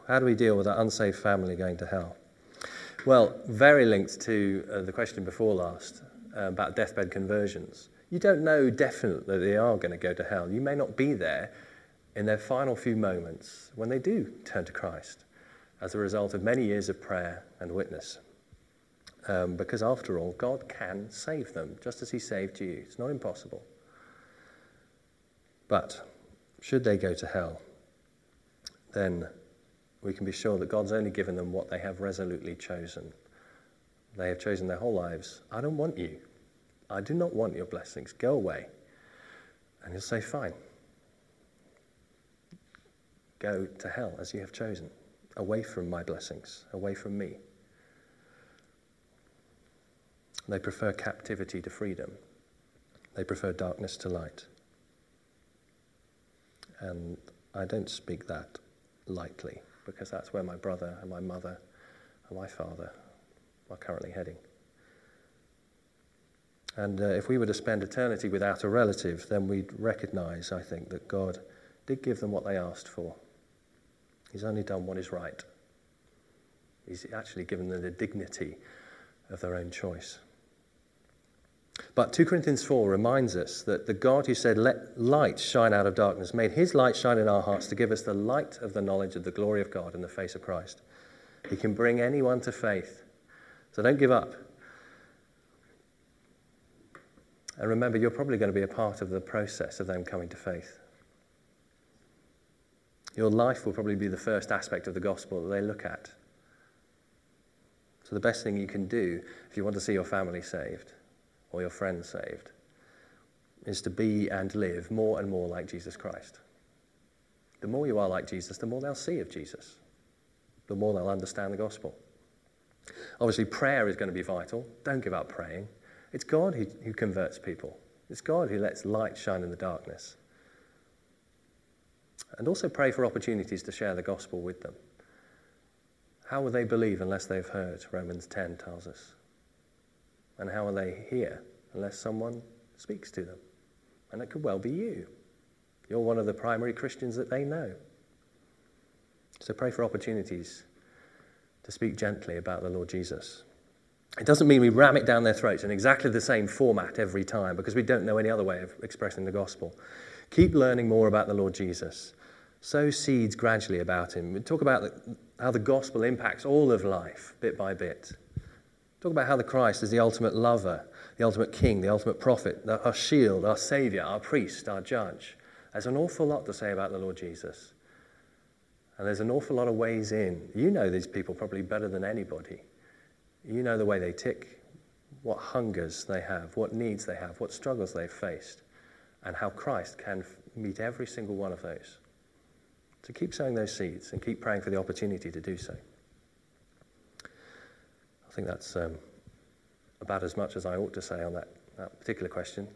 How do we deal with that unsaved family going to hell? Well, very linked to the question before last about deathbed conversions. You don't know definitely that they are going to go to hell. You may not be there in their final few moments when they do turn to Christ as a result of many years of prayer and witness. Because after all, God can save them, just as he saved you. It's not impossible. But should they go to hell, then we can be sure that God's only given them what they have resolutely chosen. They have chosen their whole lives. I don't want you. I do not want your blessings. Go away. And he'll say, fine. Go to hell as you have chosen, away from my blessings, away from me. They prefer captivity to freedom. They prefer darkness to light. And I don't speak that lightly, because that's where my brother and my mother and my father are currently heading. And if we were to spend eternity without a relative, then we'd recognize, I think, that God did give them what they asked for. He's only done what is right. He's actually given them the dignity of their own choice. But 2 Corinthians 4 reminds us that the God who said, let light shine out of darkness, made his light shine in our hearts to give us the light of the knowledge of the glory of God in the face of Christ. He can bring anyone to faith. So don't give up. And remember, you're probably going to be a part of the process of them coming to faith. Your life will probably be the first aspect of the gospel that they look at. So the best thing you can do if you want to see your family saved or your friends saved is to be and live more and more like Jesus Christ. The more you are like Jesus, the more they'll see of Jesus. The more they'll understand the gospel. Obviously, prayer is going to be vital. Don't give up praying. It's God who converts people. It's God who lets light shine in the darkness. And also pray for opportunities to share the gospel with them. How will they believe unless they've heard? Romans 10 tells us. And how will they hear unless someone speaks to them? And it could well be you. You're one of the primary Christians that they know. So pray for opportunities to speak gently about the Lord Jesus. It doesn't mean we ram it down their throats in exactly the same format every time, because we don't know any other way of expressing the gospel. Keep learning more about the Lord Jesus. Sow seeds gradually about him. We talk about how the gospel impacts all of life, bit by bit. Talk about how the Christ is the ultimate lover, the ultimate king, the ultimate prophet, our shield, our saviour, our priest, our judge. There's an awful lot to say about the Lord Jesus. And there's an awful lot of ways in. You know these people probably better than anybody. You know the way they tick, what hungers they have, what needs they have, what struggles they've faced, and how Christ can meet every single one of those. So keep sowing those seeds and keep praying for the opportunity to do so. I think that's about as much as I ought to say on that particular question.